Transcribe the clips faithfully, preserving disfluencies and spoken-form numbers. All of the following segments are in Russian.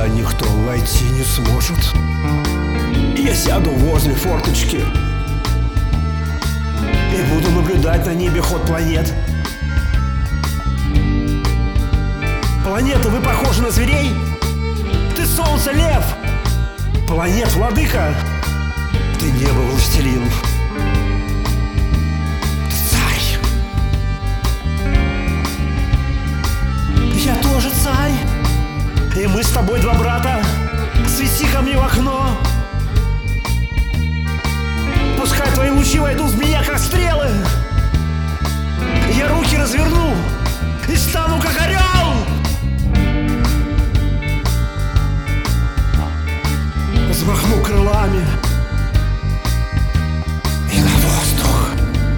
никто войти не сможет. Я сяду возле форточки и буду наблюдать на небе ход планет. Планеты, вы похожи на зверей? Ты солнце, лев! Планет, владыка! Ты небо, властелин! Ты царь! Я тоже царь! И мы с тобой два брата! Свети ко мне в окно! Пускай твои лучи войдут в меня, как стрелы! Я руки разверну и стану, как орел! Взмахну крылами и на воздух.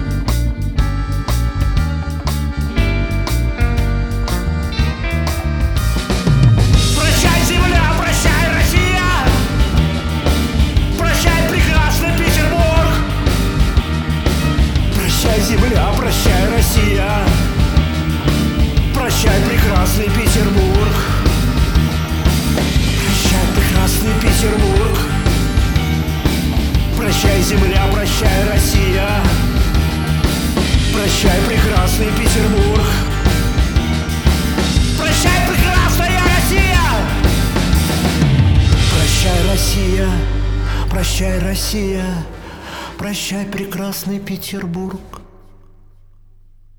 Прощай, земля, прощай, Россия! Прощай, прекрасный Петербург! Прощай, земля, прощай, Россия! Прощай, прекрасный Петербург! Прощай, прекрасный Петербург! Прощай, земля, прощай, Россия! Прощай, прекрасный Петербург! Прощай, прекрасная Россия! Прощай, Россия! Прощай, Россия! Прощай, прекрасный Петербург!